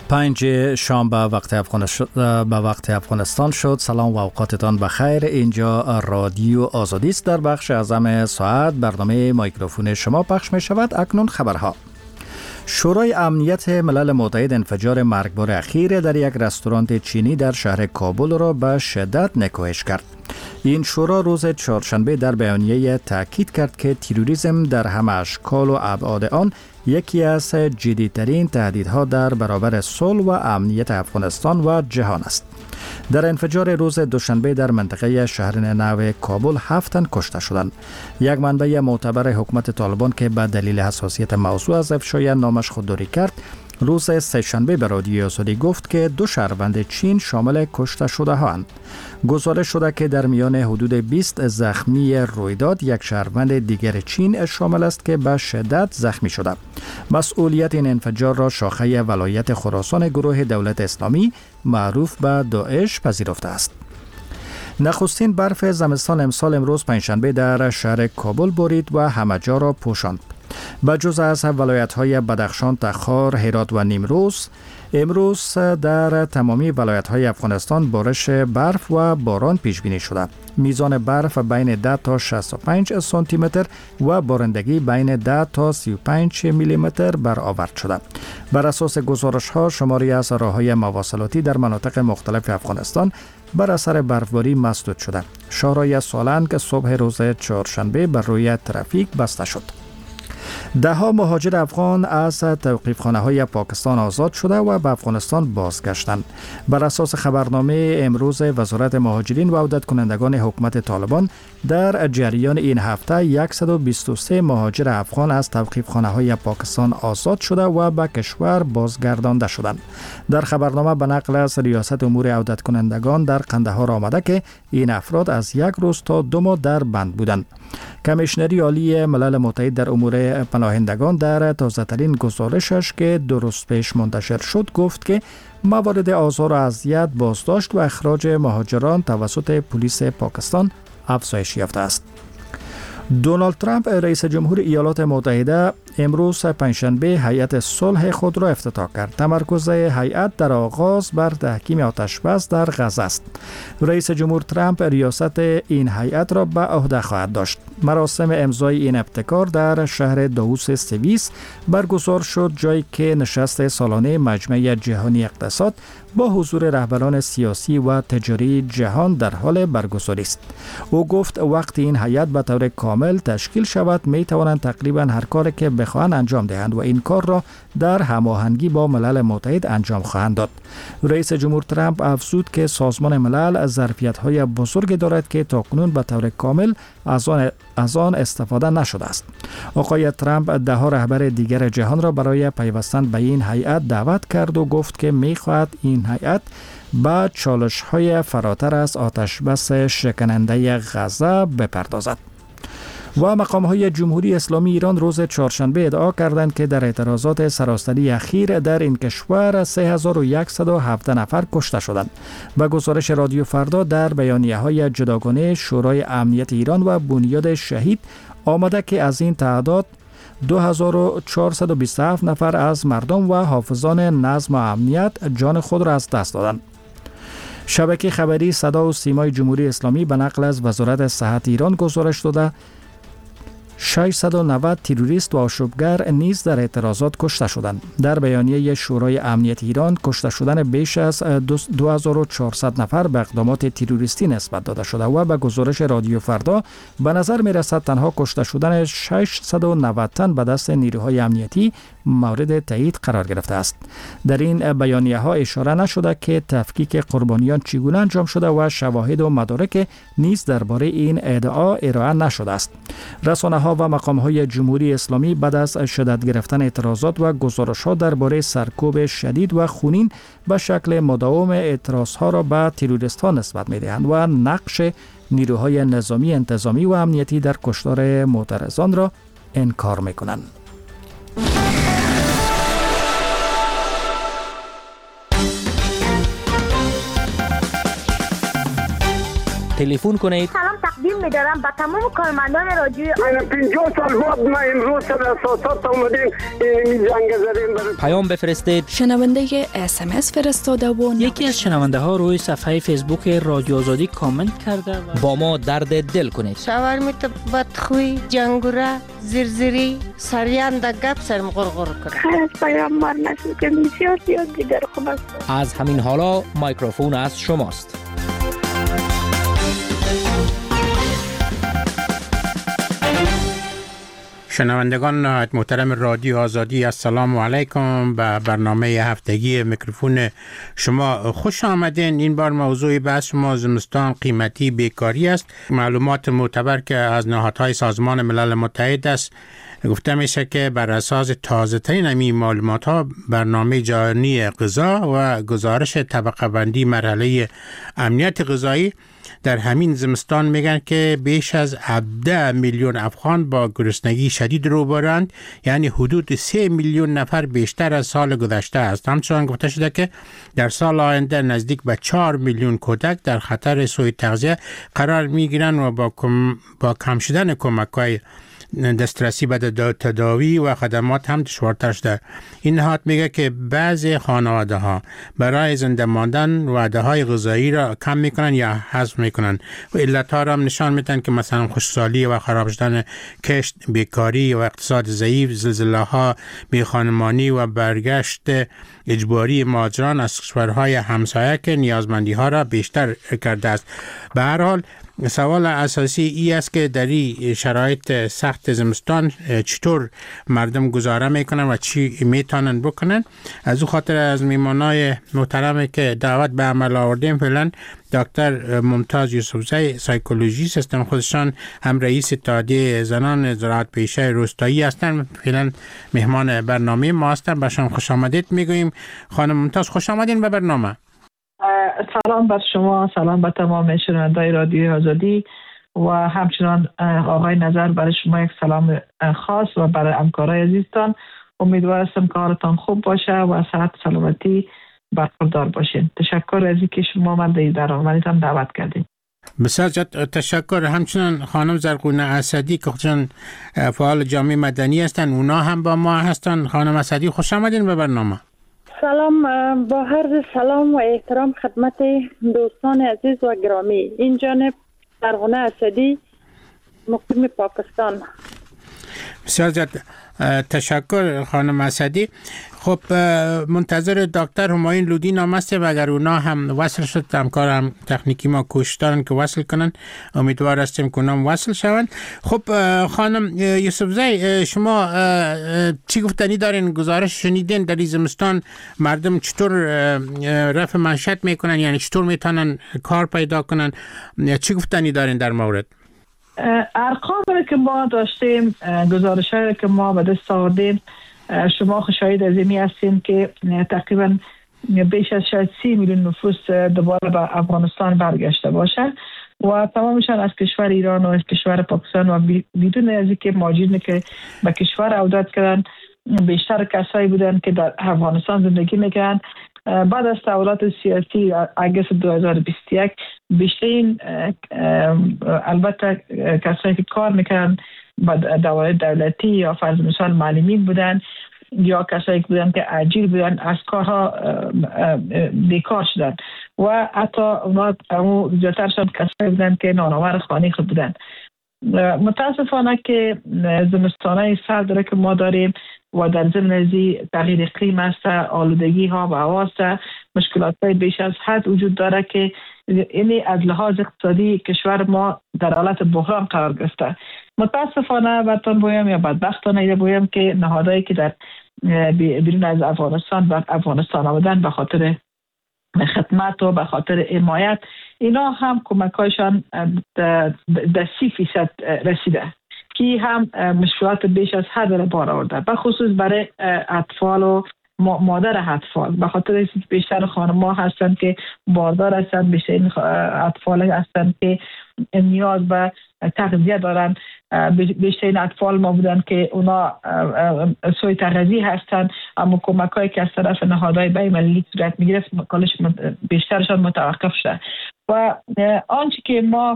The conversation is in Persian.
5 شام به وقت افغانستان شد. سلام و اوقاتتان بخیر. اینجا رادیو آزادی است. در بخش اعظم ساعت برنامه مایکروفون شما پخش می شود. اکنون خبرها. شورای امنیت ملل متحد انفجار مرگبار اخیر در یک رستوران چینی در شهر کابل را به شدت نکوهش کرد. این شورا روز چهارشنبه در بیانیه تاکید کرد که تروریسم در همه اشکال و ابعاد آن یکی از جدی‌ترین تهدیدها در برابر صلح و امنیت افغانستان و جهان است. در انفجار روز دوشنبه در منطقه شهر نو کابل 7 تن کشته شدند. یک منبع معتبر حکومت طالبان که به دلیل حساسیت موضوع از افشای نامش خودداری کرد، روز سه‌شنبه به رادیو آزادی گفت که 2 شهروند چین شامل کشته شده هاند. گزارش شده که در میان حدود 20 زخمی رویداد یک شهروند دیگر چین شامل است که به شدت زخمی شده. مسئولیت این انفجار را شاخه ولایت خراسان گروه دولت اسلامی معروف به داعش پذیرفته است. نخستین برف زمستان امروز پنجشنبه در شهر کابل بارید و همه جا را پوشاند. بجز از ولایت‌های بدخشان، تخار، هرات و نیمروز، امروز در تمامی ولایت‌های افغانستان بارش برف و باران پیش بینی شده. میزان برف بین 10 تا 65 سانتی متر و بارندگی بین 10 تا 35 میلی متر برآورد شده. بر اساس گزارش‌ها، شماری از راه‌های مواصلاتی در مناطق مختلف افغانستان بر اثر برفباری مسدود شده. شاهراه سالنگ صبح روز چهارشنبه بر روی ترافیک بسته شد. ده‌ها مهاجر افغان از توقیفخانه‌های پاکستان آزاد شده و به افغانستان بازگشتند. بر اساس خبرنامه امروز وزارت مهاجرین و عودت کنندگان حکومت طالبان، در جریان این هفته 123 مهاجر افغان از توقیفخانه‌های پاکستان آزاد شده و به کشور بازگردانده شدند. در خبرنامه به نقل از ریاست امور عودت کنندگان در قندهار آمده که این افراد از 1 روز تا 2 ماه در بند بودند. کمیشنری عالی ملل متحد در امور پناهندگان در تازه‌ترین گزارشش که 2 روز پیش منتشر شد گفت که موارد آزار و اذیت، بازداشت و اخراج مهاجران توسط پلیس پاکستان افزایش یافته است. دونالد ترامپ رئیس جمهور ایالات متحده امروز پنجشنبه هیئت صلح خود را افتتاح کرد. تمرکز هیئت در آغاز بر تحکیم آتش‌بس در غزه است. رئیس جمهور ترامپ ریاست این هیئت را به عهده خواهد داشت. مراسم امضای این ابتکار در شهر داووس سوئیس برگزار شد، جایی که نشست سالانه مجمع جهانی اقتصاد با حضور رهبران سیاسی و تجاری جهان در حال برگزاری است. او گفت وقتی این هیئت به طور کامل تشکیل شود می توانند تقریبا هر کاری که بخواهند انجام دهند و این کار را در هماهنگی با ملل متحد انجام خواهند داد. رئیس جمهور ترامپ افزود که سازمان ملل ظرفیت‌های بزرگی دارد که تاکنون به طور کامل از آن استفاده نشده است. آقای ترامپ 10 رهبر دیگر جهان را برای پیوستن به این هیئت دعوت کرد و گفت که می‌خواهد این هیئت با چالش‌های فراتر از آتش‌بس شکننده غزه بپردازد. و مقام‌های جمهوری اسلامی ایران روز چهارشنبه ادعا کردند که در اعتراضات سراسری اخیر در این کشور 3117 نفر کشته شدند. به گزارش رادیو فردا در بیانیه‌های جداگانه شورای امنیت ایران و بنیاد شهید آمده که از این تعداد 2427 نفر از مردم و حافظان نظم و امنیت جان خود را از دست دادند. شبکه خبری صدا و سیمای جمهوری اسلامی به نقل از وزارت صحت ایران گزارش داده 690 تروریست و آشوبگر نیز در اعتراضات کشته شدند. در بیانیه شورای امنیت ایران کشته شدن بیش از 2400 نفر به اقدامات تروریستی نسبت داده شده و به گزارش رادیو فردا به نظر می رسد تنها کشته شدن 690 تن به دست نیروهای امنیتی مورد تایید قرار گرفته است. در این بیانیه ها اشاره نشده که تفکیک قربانیان چگونه انجام شده و شواهد و مدارک نیز درباره این ادعا ارائه نشده است. رسانه ها و مقام های جمهوری اسلامی بعد از شدت گرفتن اعتراضات و گزارش ها درباره سرکوب شدید و خونین به شکل مداوم اعتراض ها را به تروریست ها نسبت می دهند و نقش نیروهای نظامی، انتظامی و امنیتی در کشتار معترضان را انکار می کنند. تلفن کنید. سلام تقدیم می‌دارم به تمام کارمندان رادیو. 50 سال بعد ما امروز سر اساسات اومدیم این جنگ زدیم. پیام بفرستید. شنونده SMS فرستاده و یکی از شنونده ها روی صفحه فیسبوک رادیو آزادی کامنت کرده و با ما درد دل کنید. شاورمیت بدخوی، جنگوره، زرزری، سریان در گپ سرم غرغر کنه. خیر از پیامبر نسل که بسیار زیاد دیگر خوب است. از همین حالا میکروفون از شماست. شنوندگان نهایت محترم رادیو آزادی، السلام علیکم. به برنامه هفتگی میکروفون شما خوش آمدین. این بار موضوع بحث ما زمستان قیمتی بیکاری است. معلومات معتبر که از نهادهای سازمان ملل متحد است گفته میشه که بر اساس تازه ترین این معلومات ها برنامه جهانی غذا و گزارش طبقه بندی مرحله امنیت غذایی در همین زمستان میگن که بیش از 17 میلیون افغان با گرسنگی شدید روبروند، یعنی حدود 3 میلیون نفر بیشتر از سال گذشته است. همچنان گفته شده که در سال آینده نزدیک به 4 میلیون کودک در خطر سوء تغذیه قرار میگیرند و با کم شدن کمک‌های دسترسی به تداوی و خدمات هم دشوارتر شده. این نهاد میگه که بعضی خانواده ها برای زنده ماندن وعده های غذایی را کم میکنن یا حذف میکنن و علت ها را هم نشان میدن که مثلا خشکسالی و خراب شدن کشت، بیکاری و اقتصاد ضعیف، زلزله ها، بیخانمانی و برگشت اجباری مهاجران از کشورهای همسایه که نیازمندی ها را بیشتر کرده است. به هر حال سوال اساسی ای است که در این شرایط سخت زمستان چطور مردم گذاره میکنن و چی میتونن بکنن. از او خاطر از میمانای محترمی که دعوت به عمل آوردیم فعلا دکتر ممتاز یوسفزی سایکولوژیست هستن، خودشان هم رئیس اتحادیه زنان زراعت پیشه روستایی هستن، فعلا مهمان برنامه ما هستن. بهشان خوش آمدید میگوییم. خانم ممتاز خوش آمدین به برنامه. سلام بر شما، سلام به تمام شنوندگان رادیو آزادی و همچنان آقای نظر برای شما یک سلام خاص و برای همکارای عزیزتان. امیدوارم کارتان خوب باشه و صحت سلامتی برقرار باشین. تشکر از اینکه شما من در برنامه‌تان دعوت کردین. بسیار تشکر. همچنان خانم زرقونه اسدی که خودشان فعال جامعه مدنی هستن، اونا هم با ما هستن. خانم اسدی خوش آمدین به برنامه. سلام، با عرض سلام و احترام خدمت دوستان عزیز و گرامی. این جانب زرقونه اسدی، مقیم پاکستان. بسیار تشکر خانم اسدی. خب منتظر دکتر همایون لودین هم هستیم، اگر اونا هم وصل شد همکار هم تکنیکی ما کوشش دارن که وصل کنن، امیدوار هستیم که اونا هم وصل شوند. خب خانم یوسفزی، شما چی گفتنی دارین؟ گزارش شنیدین در این زمستان مردم چطور رفع معیشت میکنن، یعنی چطور میتونن کار پیدا کنن؟ چی گفتنی دارین در مورد؟ ارقامی که ما داشتیم، گزارش‌هایی که ما به دست آوردیم، شما شاهد از این هستین که تقریبا بیش از 30 میلیون نفوس دوباره به افغانستان برگشته باشه و تمامشان از کشور ایران و از کشور پاکستان و بدون از اینکه مهاجرینی که به کشور عودت کردن بیشتر کسایی بودن که در افغانستان زندگی میکنن. بعد از تحولات سیاسی اگست 2021 بیشترین البته کسایی که کار میکنن با دوائر دولتی یا فرض مثال معلمین بودن یا کسایی که بودن که اجیر بودن از کارها بیکار شدن و حتی اونا زیادترشان کسایی بودن که نانآور خانگی بودن. متاسفانه که زمستانه سرد داره که ما داریم و در ضمن ازی تغییر اقلیم است، آلودگی ها و هوا است، مشکلات بیش از حد وجود داره که اینی از لحاظ اقتصادی کشور ما در حالت بحران قرار گرفته. متاسفانه براتون بگویم یا بدبختانه بگویم که نهادهایی که در بیرون از افغانستان و افغانستان آمدن به خاطر خدمت و به خاطر حمایت، اینا هم کمکایشان در 30% رسیده که هم مشکلات بیش از حد را بار آورده، به خصوص برای اطفال و مادر اطفال. به خاطر بیشتر خانم‌ها هستن که باردار هستن، بیشتر اطفال هستن که نیاز به تغذیه دارن. بیشتر اطفال ما بودن که اونا سوء تغذیه هستن، اما کمکایی که از طرف نهادهای بین‌المللی صورت میگیره بیشترشان متوقف شده و آنچه که ما